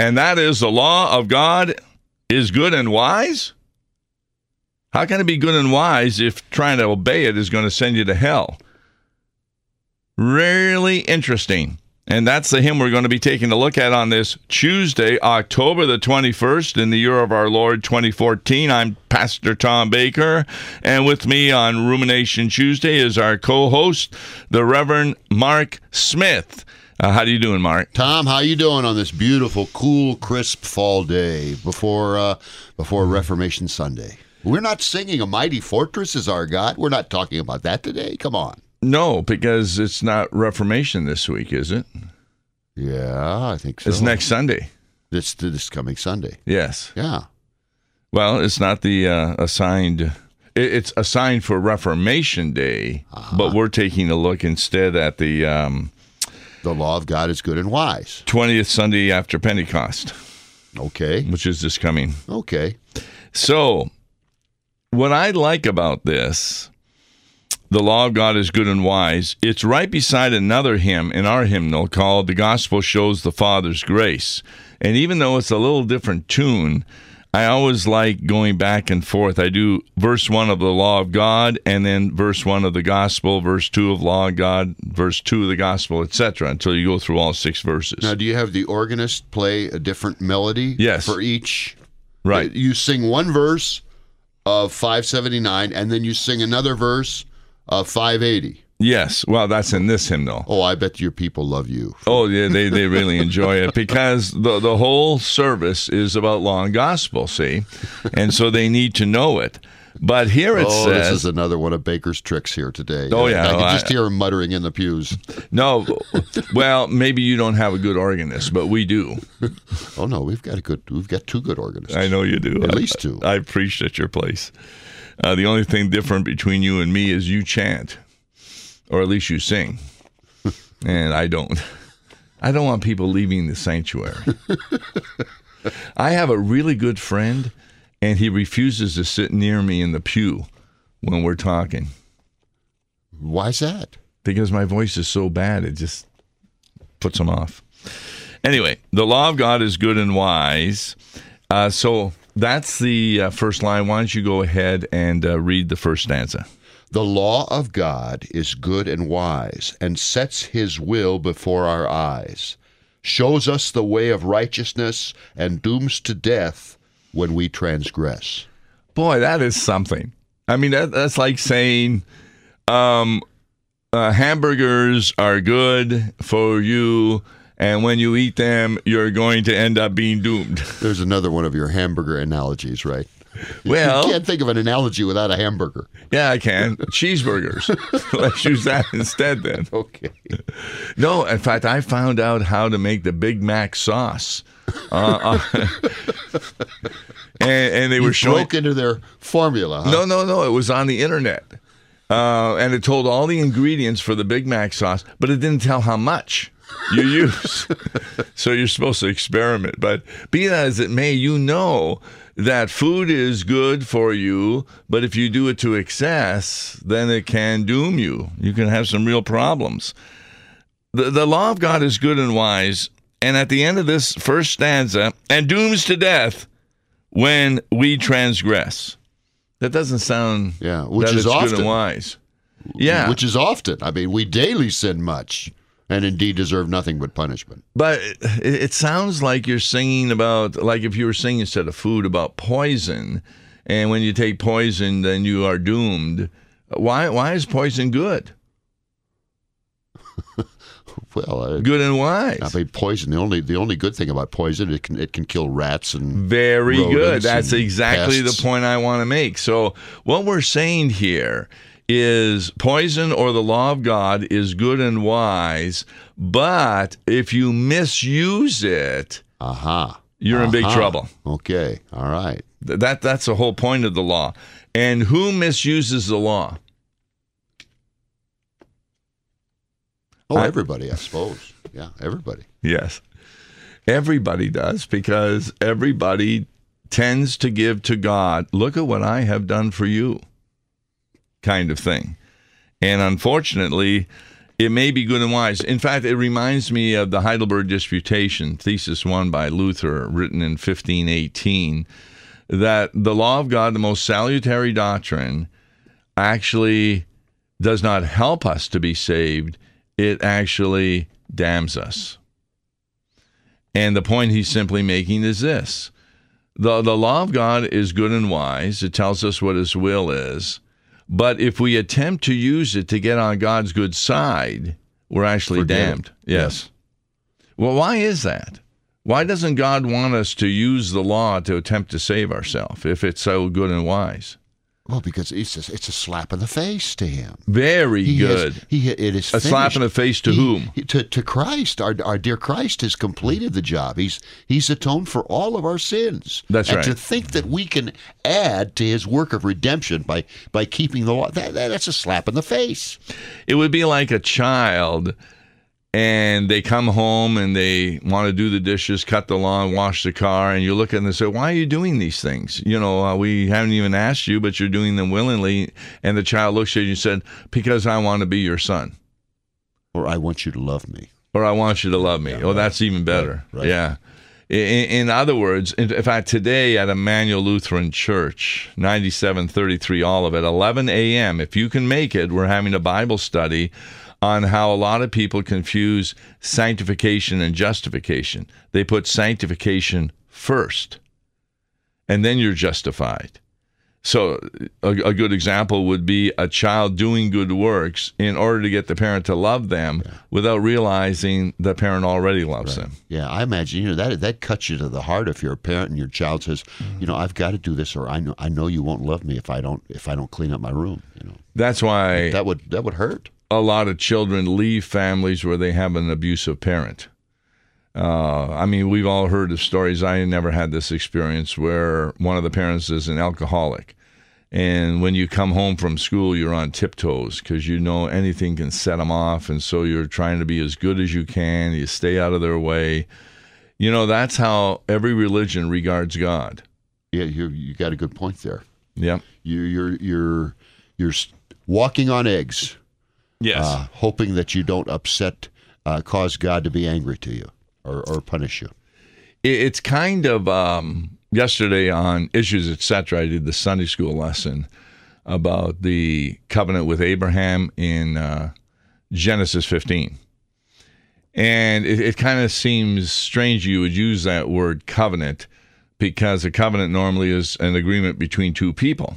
And that is the law of God is good and wise? How can it be good and wise if trying to obey it is going to send you to hell? Really interesting. And that's the hymn we're going to be taking a look at on this Tuesday, October the 21st, in the year of our Lord 2014. I'm Pastor Tom Baker, and with me on Rumination Tuesday is our co-host, the Reverend Mark Smith. How do you doing, Mark? Tom, how you doing on this beautiful, cool, crisp fall day before Reformation Sunday? We're not singing A Mighty Fortress is Our God. We're not talking about that today. Come on. No, because it's not Reformation this week, is it? Yeah, I think so. It's next Sunday. This coming Sunday. Yes. Yeah. Well, it's not the assigned... It's assigned for Reformation Day, but we're taking a look instead at the... The law of God is good and wise. 20th Sunday after Pentecost. Okay. Which is this coming. Okay. So, what I like about this... The law of God is good and wise. It's right beside another hymn in our hymnal called The Gospel Shows the Father's Grace. And even though it's a little different tune, I always like going back and forth. I do verse 1 of the law of God, and then verse 1 of the gospel, verse 2 of law of God, verse 2 of the gospel, etc., until you go through all 6 verses. Now, do you have the organist play a different melody for each? Right. You sing one verse of 579, and then you sing another verse of 580. Yes. Well, that's in this hymnal. Oh, I bet your people love you. Oh, yeah, they really enjoy it because the whole service is about law and gospel, see? And so they need to know it. But here it says... this is another one of Baker's tricks here today. Oh, yeah. I can just hear him muttering in the pews. No. Well, maybe you don't have a good organist, but we do. Oh, no, we've got 2 good organists. I know you do. At least 2. I preached at your place. The only thing different between you and me is you chant, or at least you sing, and I don't. I don't want people leaving the sanctuary. I have a really good friend, and he refuses to sit near me in the pew when we're talking. Why's that? Because my voice is so bad, it just puts him off. Anyway, the law of God is good and wise. So that's the first line. Why don't you go ahead and read the first stanza? The law of God is good and wise, and sets his will before our eyes, shows us the way of righteousness, and dooms to death when we transgress. Boy, that is something. I mean, that's like saying hamburgers are good for you, and when you eat them, you're going to end up being doomed. There's another one of your hamburger analogies, right? Well, you can't think of an analogy without a hamburger. Yeah, I can. Cheeseburgers. Let's use that instead then. Okay. No, in fact, I found out how to make the Big Mac sauce. And they were showing... broke into their formula, huh? No. It was on the internet. And it told all the ingredients for the Big Mac sauce, but it didn't tell how much you use. So you're supposed to experiment. But be that as it may, you know that food is good for you, but if you do it to excess, then it can doom you. You can have some real problems. The law of God is good and wise, and at the end of this first stanza, and dooms to death when we transgress. That doesn't sound which is often good and wise. Yeah. Which is often. I mean, we daily sin much, and indeed deserve nothing but punishment. But it sounds like you're singing about, like if you were singing instead of food, about poison. And when you take poison, then you are doomed. Why is poison good? Well, good and wise. I mean, poison. The only good thing about poison, it can kill rats and very good. That's exactly pests. The point I want to make. So what we're saying here is poison or the law of God is good and wise, but if you misuse it, you're in big trouble. Okay, all right. That's the whole point of the law. And who misuses the law? Oh, everybody, I suppose. Yeah, everybody. Yes. Everybody does, because everybody tends to give to God, look at what I have done for you, kind of thing. And unfortunately, It may be good and wise. In fact, it reminds me of the Heidelberg Disputation, Thesis 1 by Luther, written in 1518, that the law of God, the most salutary doctrine, actually does not help us to be saved. It actually damns us. And the point he's simply making is this. The law of God is good and wise. It tells us what his will is. But if we attempt to use it to get on God's good side, we're actually damned. Yes. Well, why is that? Why doesn't God want us to use the law to attempt to save ourselves if it's so good and wise? Well, because it's a slap in the face to him. Very good. It is a slap in the face to whom? To Christ. Our dear Christ has completed the job. He's atoned for all of our sins. That's right. And to think that we can add to his work of redemption by keeping the law, that's a slap in the face. It would be like a child, and they come home and they want to do the dishes, cut the lawn, wash the car, and you look at them and say, why are you doing these things? We haven't even asked you, but you're doing them willingly. And the child looks at you and said, because I want to be your son. Or I want you to love me. Or I want you to love me. Oh, that's even better. Right. Yeah. In other words, in fact, today at Emmanuel Lutheran Church, 9733 Olivet, 11 a.m., if you can make it, we're having a Bible study on how a lot of people confuse sanctification and justification. They put sanctification first, and then you're justified. So a good example would be a child doing good works in order to get the parent to love them without realizing the parent already loves them. Yeah, I imagine that cuts you to the heart if you're a parent and your child says, I've got to do this, or I know you won't love me if I don't clean up my room. That's why that would hurt. A lot of children leave families where they have an abusive parent. We've all heard of stories. I never had this experience where one of the parents is an alcoholic. And when you come home from school, you're on tiptoes because anything can set them off. And so you're trying to be as good as you can. You stay out of their way. That's how every religion regards God. Yeah, you got a good point there. Yeah. You're walking on eggs. Yes. Hoping that you don't cause God to be angry to you or punish you. It's kind of, yesterday on Issues, Etc., I did the Sunday school lesson about the covenant with Abraham in Genesis 15. And it kind of seems strange you would use that word covenant because a covenant normally is an agreement between two people.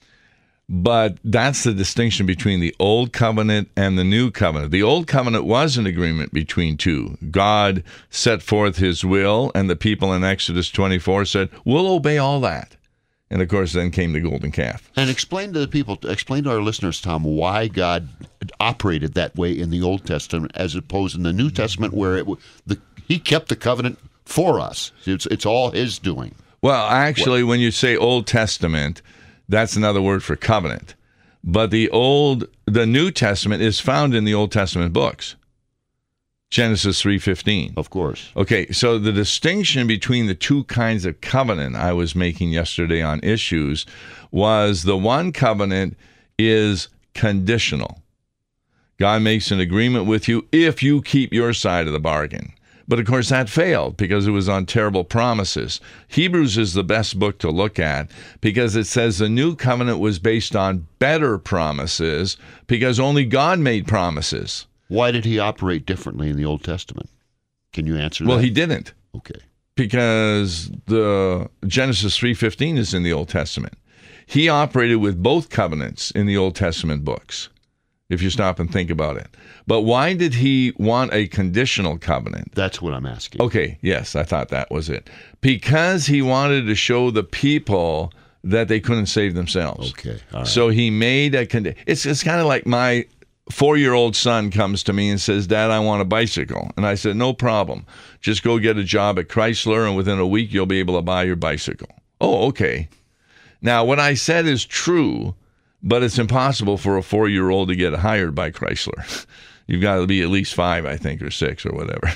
But that's the distinction between the old covenant and the new covenant. The old covenant was an agreement between two. God set forth his will, and the people in Exodus 24 said, we'll obey all that. And, of course, then came the golden calf. And explain to our listeners, Tom, why God operated that way in the Old Testament as opposed in the New Testament where he kept the covenant for us. It's all his doing. Well, actually, when you say Old Testament, that's another word for covenant. But the New Testament is found in the Old Testament books. Genesis 3:15. Of course. Okay, so the distinction between the two kinds of covenant I was making yesterday on Issues was the one covenant is conditional. God makes an agreement with you if you keep your side of the bargain. But, of course, that failed because it was on terrible promises. Hebrews is the best book to look at because it says the new covenant was based on better promises because only God made promises. Why did he operate differently in the Old Testament? Can you answer that? Well, he didn't. Okay. Because the Genesis 3:15 is in the Old Testament. He operated with both covenants in the Old Testament books, if you stop and think about it. But why did he want a conditional covenant? That's what I'm asking. Okay, yes, I thought that was it. Because he wanted to show the people that they couldn't save themselves. Okay, all right. So he made a condition. It's kind of like my 4-year-old son comes to me and says, Dad, I want a bicycle. And I said, no problem. Just go get a job at Chrysler, and within a week you'll be able to buy your bicycle. Oh, okay. Now, what I said is true, but it's impossible for a 4-year-old to get hired by Chrysler. You've got to be at least 5, I think, or 6 or whatever.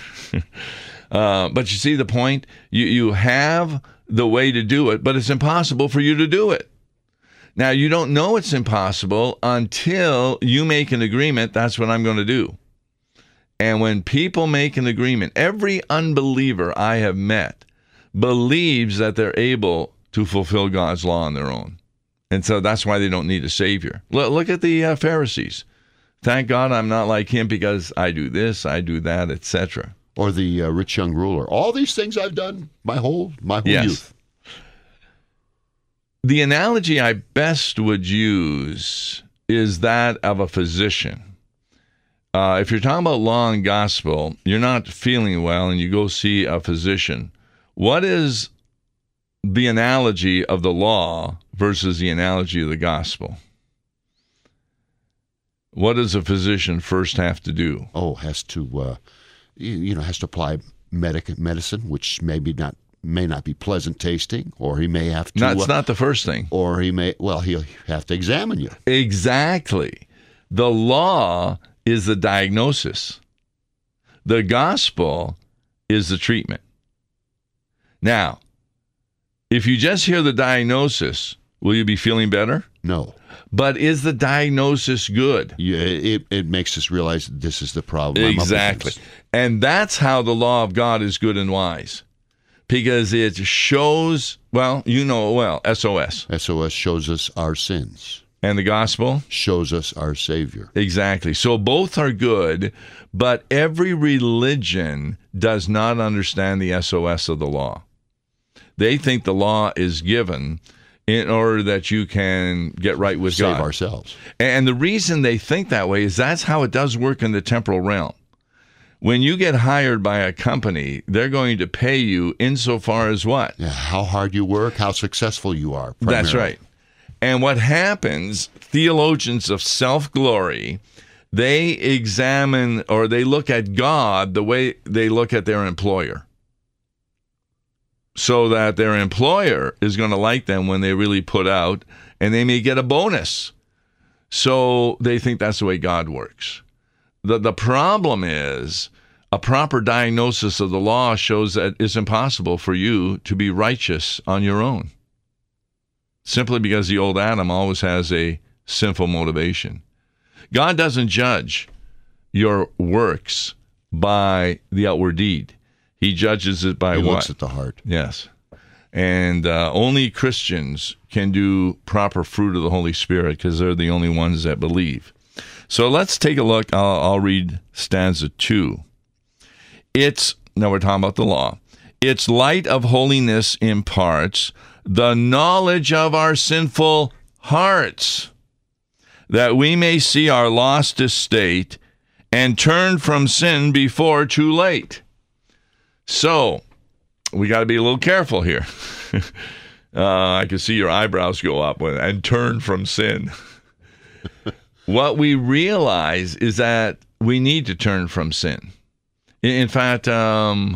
But you see the point? You have the way to do it, but it's impossible for you to do it. Now, you don't know it's impossible until you make an agreement, that's what I'm going to do. And when people make an agreement, every unbeliever I have met believes that they're able to fulfill God's law on their own. And so that's why they don't need a Savior. Look at the Pharisees. Thank God I'm not like him because I do this, I do that, etc. Or the rich young ruler. All these things I've done my whole youth. The analogy I best would use is that of a physician. If you're talking about law and gospel, you're not feeling well and you go see a physician. What is the analogy of the law versus the analogy of the gospel? What does a physician first have to do? Oh, has to apply medicine, which may not be pleasant tasting, or he may have to. That's not the first thing. Or he'll have to examine you. Exactly. The law is the diagnosis. The gospel is the treatment. Now, if you just hear the diagnosis, will you be feeling better? No. But is the diagnosis good? Yeah, it makes us realize this is the problem. Exactly. And that's how the law of God is good and wise. Because it shows, SOS. SOS shows us our sins. And the gospel? Shows us our Savior. Exactly. So both are good, but every religion does not understand the SOS of the law. They think the law is given in order that you can get right with God. Save ourselves. And the reason they think that way is that's how it does work in the temporal realm. When you get hired by a company, they're going to pay you insofar as what? Yeah, how hard you work, how successful you are. Primarily. That's right. And what happens, theologians of self-glory, they examine or they look at God the way they look at their employer. So that their employer is going to like them when they really put out, and they may get a bonus. So they think that's the way God works. The problem is a proper diagnosis of the law shows that it's impossible for you to be righteous on your own. Simply because the old Adam always has a sinful motivation. God doesn't judge your works by the outward deed. He judges it by what? He looks at the heart. Yes. And only Christians can do proper fruit of the Holy Spirit because they're the only ones that believe. So let's take a look. I'll read stanza 2. Now we're talking about the law. Its light of holiness imparts the knowledge of our sinful hearts, that we may see our lost estate and turn from sin before too late. So, we got to be a little careful here. I can see your eyebrows go up and turn from sin. What we realize is that we need to turn from sin. In fact, the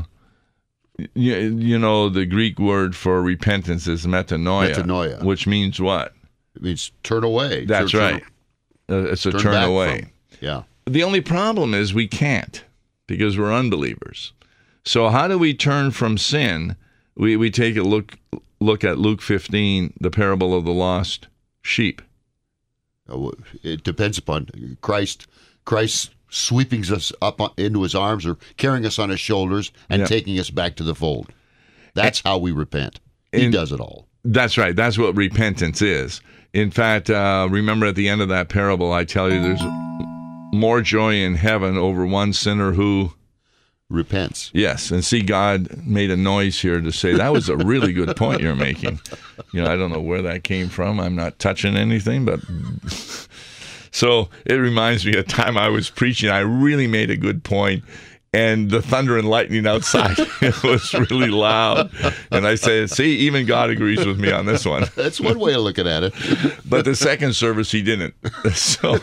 Greek word for repentance is metanoia. Metanoia. Which means what? It means turn away. That's right. It's a turn away. Yeah. The only problem is we can't because we're unbelievers. So how do we turn from sin? We take a look at Luke 15, the parable of the lost sheep. It depends upon Christ sweeping us up into his arms or carrying us on his shoulders and taking us back to the fold. That's how we repent. He does it all. That's right. That's what repentance is. In fact, remember at the end of that parable, I tell you there's more joy in heaven over one sinner who repents. Yes, and see, God made a noise here to say that was a really good point you're making. I don't know where that came from. I'm not touching anything, but so it reminds me of a time I was preaching. I really made a good point, and the thunder and lightning outside was really loud. And I said, see, even God agrees with me on this one. That's one way of looking at it. But the second service, he didn't. So,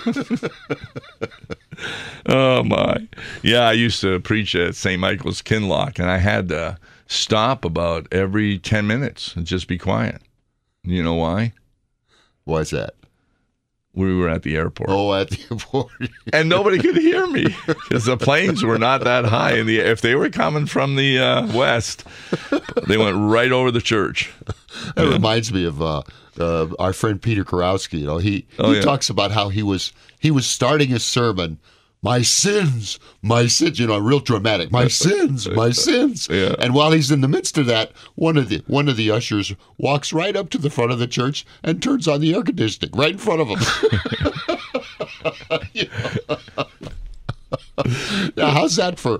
oh, my. Yeah, I used to preach at St. Michael's Kinloch, and I had to stop about every 10 minutes and just be quiet. You know why? Why is that? We were at the airport. Oh, at the airport. And nobody could hear me because the planes were not that high in the air. If they were coming from the west, they went right over the church. That reminds me of our friend Peter Kurowski. He talks about how he was starting his sermon my sins, real dramatic, my sins, my sins. Yeah. And while he's in the midst of that, one of the ushers walks right up to the front of the church and turns on the air conditioning right in front of him. Now, how's that for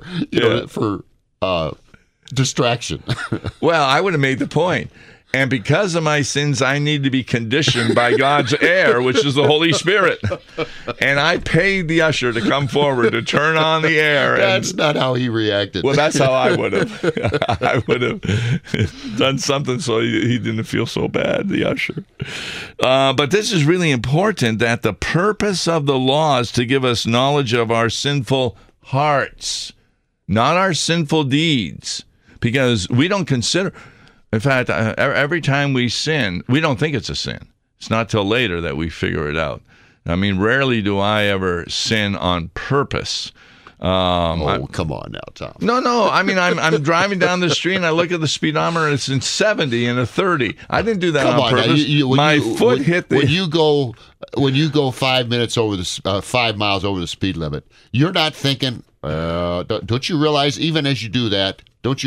distraction? Well, I would have made the point. And because of my sins, I need to be conditioned by God's air, which is the Holy Spirit. And I paid the usher to come forward to turn on the air. That's not how he reacted. Well, that's how I would have. I would have done something so he didn't feel so bad, the usher. But this is really important, that the purpose of the law is to give us knowledge of our sinful hearts, not our sinful deeds, because we don't consider... In fact, every time we sin, we don't think it's a sin. It's not till later that we figure it out. I mean, rarely do I ever sin on purpose. Come on now, Tom. No. I mean, I'm driving down the street and I look at the speedometer and it's in 70 and a 30. I didn't do that on purpose. My foot hit the... When you go 5 minutes over the 5 miles over the speed limit, you're not thinking. Don't you realize even as you do that?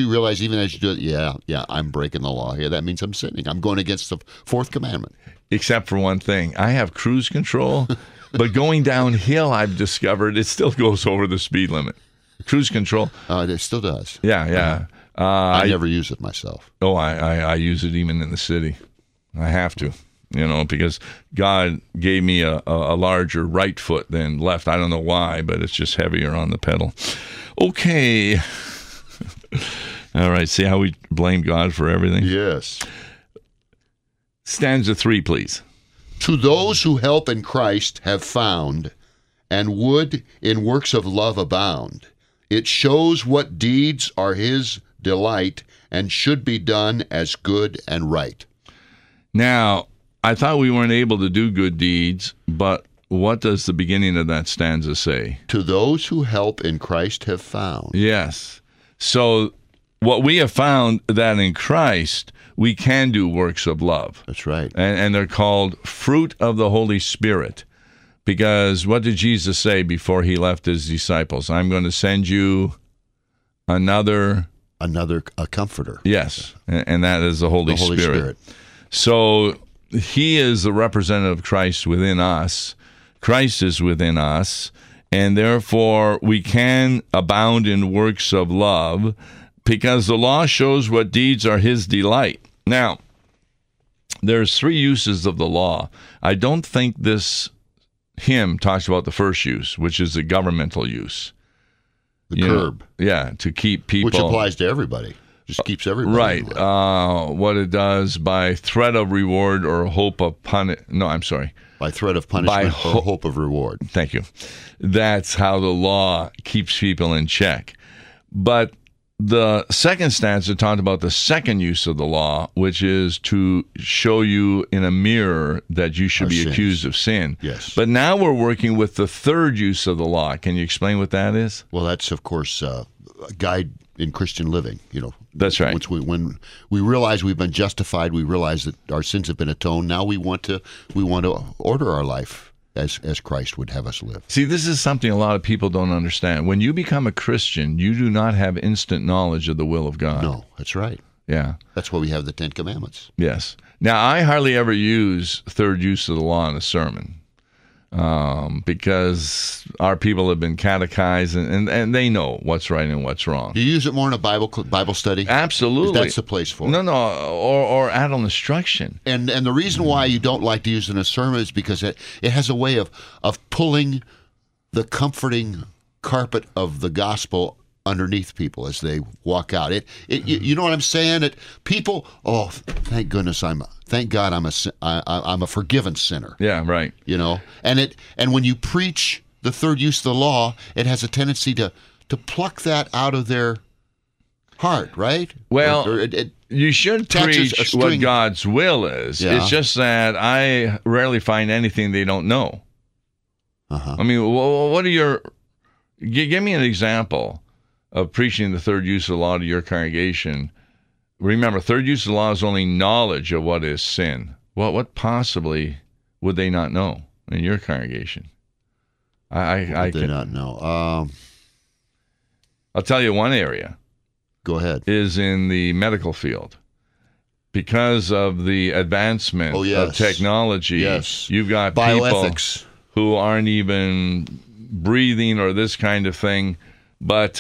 Yeah, I'm breaking the law here. That means I'm sinning. I'm going against the fourth commandment. Except for one thing. I have cruise control, but going downhill, I've discovered it still goes over the speed limit. Cruise control. It still does. Yeah. I never use it myself. Oh, I use it even in the city. I have to, because God gave me a larger right foot than left. I don't know why, but it's just heavier on the pedal. Okay. All right, see how we blame God for everything? Yes. Stanza 3, please. To those who help in Christ have found, and would in works of love abound, it shows what deeds are his delight, and should be done as good and right. Now, I thought we weren't able to do good deeds, but what does the beginning of that stanza say? To those who help in Christ have found. Yes. So what we have found that in Christ, we can do works of love. That's right. And they're called fruit of the Holy Spirit. Because what did Jesus say before he left his disciples? I'm going to send you a comforter. Yes. And that is the Holy Spirit. So he is the representative of Christ within us. Christ is within us. And therefore, we can abound in works of love because the law shows what deeds are his delight. Now, there's 3 uses of the law. I don't think this hymn talks about the first use, which is the governmental use. The curb. To keep people... Which applies to everybody. Just keeps everybody. Right. What it does by threat of reward or hope of punishment. No, I'm sorry. By threat of punishment or hope of reward. Thank you. That's how the law keeps people in check. But the second stanza talked about the second use of the law, which is to show you in a mirror that you should be accused of sin. Yes. But now we're working with the third use of the law. Can you explain what that is? Well, that's, of course, a guide in Christian living, That's right. Which when we realize we've been justified, we realize that our sins have been atoned. Now we want to order our life as Christ would have us live. See, this is something a lot of people don't understand. When you become a Christian, you do not have instant knowledge of the will of God. No, that's right. Yeah. That's why we have the 10 Commandments. Yes. Now, I hardly ever use third use of the law in a sermon. Because our people have been catechized and they know what's right and what's wrong. Do you use it more in a Bible study? Absolutely. That's the place for it. No, or adult instruction. And the reason why you don't like to use it in a sermon is because it has a way of pulling the comforting carpet of the gospel underneath people as they walk out. You know what I'm saying? People, thank goodness thank God I'm a forgiven sinner. Yeah, right. And when you preach the third use of the law, it has a tendency to pluck that out of their heart, right? Well, you should preach what God's will is. Yeah. It's just that I rarely find anything they don't know. I mean, what are give me an example of preaching the third use of the law to your congregation. Remember, third use of the law is only knowledge of what is sin. What possibly would they not know in your congregation? I do can, not know. I'll tell you one area Go ahead. is in the medical field. Because of the advancement of technology, you've got bioethics people who aren't even breathing or this kind of thing, but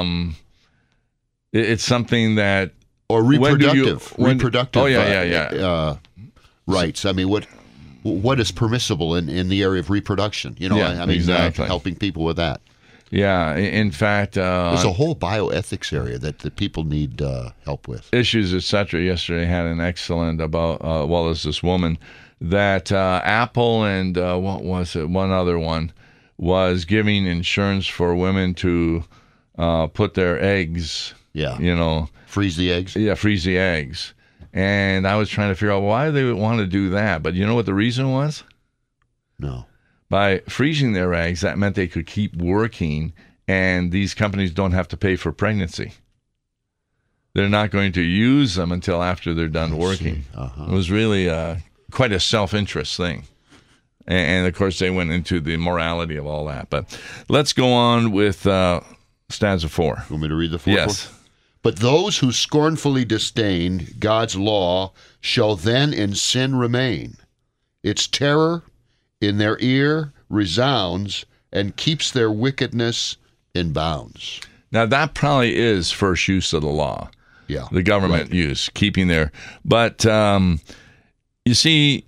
it's something that or reproductive Oh yeah. Rights. I mean, what is permissible in the area of reproduction? You know, I mean, exactly. Helping people with that. Yeah, in fact, there's a whole bioethics area that people need help with. Issues, etc. Yesterday had an excellent about there's this woman that Apple and what was it? One other one was giving insurance for women to put their eggs. Yeah, you know, freeze the eggs. Yeah, freeze the eggs. And I was trying to figure out why they would want to do that, but you know what the reason was? No. By freezing their eggs, that meant they could keep working, and these companies don't have to pay for pregnancy. They're not going to use them until after they're done working. It was really quite a self-interest thing. And, of course, they went into the morality of all that. But let's go on with stanza 4. You want me to read the 4th Yes. one? But those who scornfully disdain God's law shall then in sin remain. Its terror in their ear resounds and keeps their wickedness in bounds. Now, that probably is first use of the law. Yeah. The government use, keeping their... But, you see,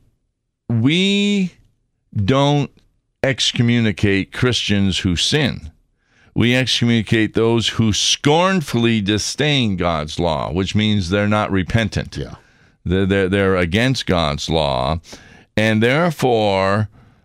we don't excommunicate Christians who sin. We excommunicate those who scornfully disdain God's law, which means they're not repentant. Yeah. They're against God's law, and therefore...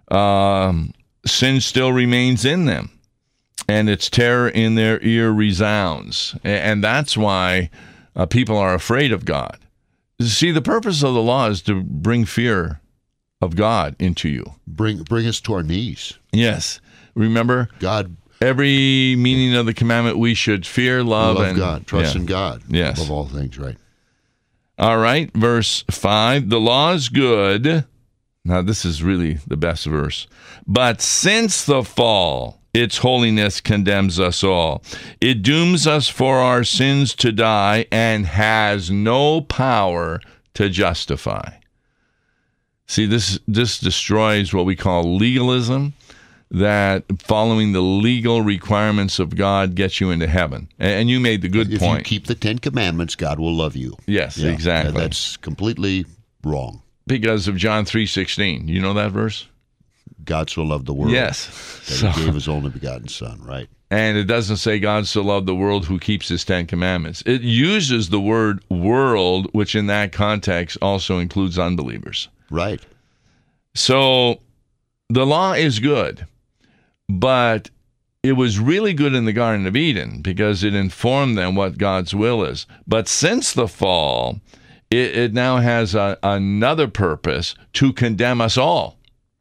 sin still remains in them, and its terror in their ear resounds. And that's why people are afraid of God. See, the purpose of the law is to bring fear of God into you. Bring us to our knees. Yes. Remember, God. Every meaning of the commandment, we should fear, love and God. Trust in God. Yes. Above all things, right? All right, verse 5. The law is good. Now, this is really the best verse. But since the fall, its holiness condemns us all. It dooms us for our sins to die and has no power to justify. See, this destroys what we call legalism, that following the legal requirements of God gets you into heaven. And you made the good point. If you keep the 10 Commandments, God will love you. Yes, exactly. That's completely wrong. Because of John 3:16. You know that verse? God so loved the world. Yes. That he gave his only begotten Son, right? And it doesn't say God so loved the world who keeps his 10 commandments. It uses the word world, which in that context also includes unbelievers. Right. So the law is good, but it was really good in the Garden of Eden because it informed them what God's will is. But since the fall, it now has another purpose to condemn us all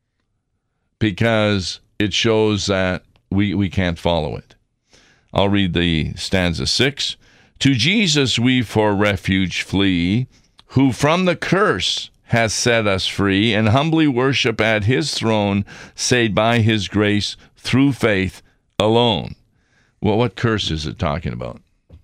because it shows that we can't follow it. I'll read the stanza 6. To Jesus we for refuge flee, who from the curse has set us free, and humbly worship at his throne, saved by his grace through faith alone. Well, what curse is it talking about?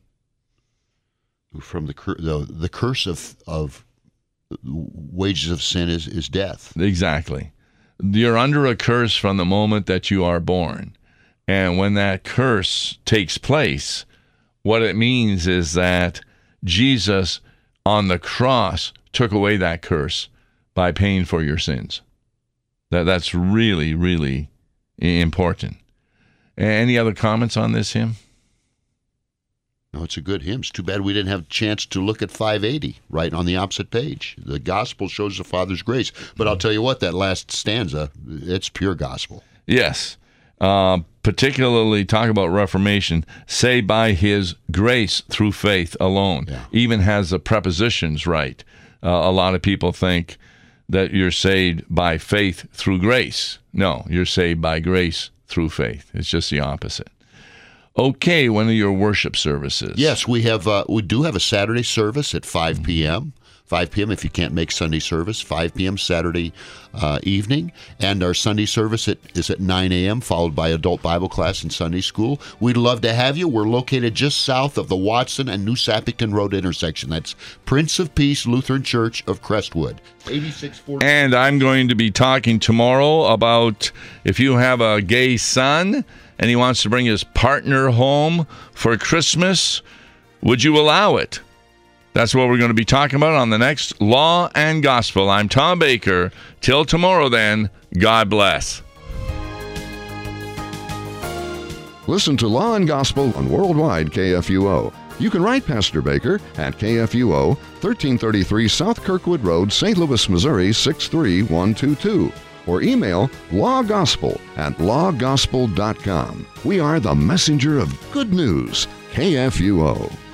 From the curse of wages of sin is death. Exactly. You're under a curse from the moment that you are born. And when that curse takes place, what it means is that Jesus on the cross took away that curse by paying for your sins. That's really, really important. Any other comments on this hymn? No, it's a good hymn. It's too bad we didn't have a chance to look at 580 right on the opposite page. The gospel shows the Father's grace. But I'll tell you what, that last stanza, it's pure gospel. Yes. Particularly talk about Reformation, say by his grace through faith alone. Yeah. Even has the prepositions right. A lot of people think that you're saved by faith through grace. No, you're saved by grace through faith. It's just the opposite. Okay, when are your worship services? Yes, we do have a Saturday service at 5 p.m., 5 p.m. if you can't make Sunday service, 5 p.m. Saturday evening. And our Sunday service is at 9 a.m., followed by adult Bible class and Sunday school. We'd love to have you. We're located just south of the Watson and New Sapington Road intersection. That's Prince of Peace Lutheran Church of Crestwood, 8640. And I'm going to be talking tomorrow about if you have a gay son and he wants to bring his partner home for Christmas, would you allow it? That's what we're going to be talking about on the next Law and Gospel. I'm Tom Baker. Till tomorrow then, God bless. Listen to Law and Gospel on Worldwide KFUO. You can write Pastor Baker at KFUO, 1333 South Kirkwood Road, St. Louis, Missouri, 63122. Or email lawgospel@lawgospel.com. We are the messenger of good news, KFUO.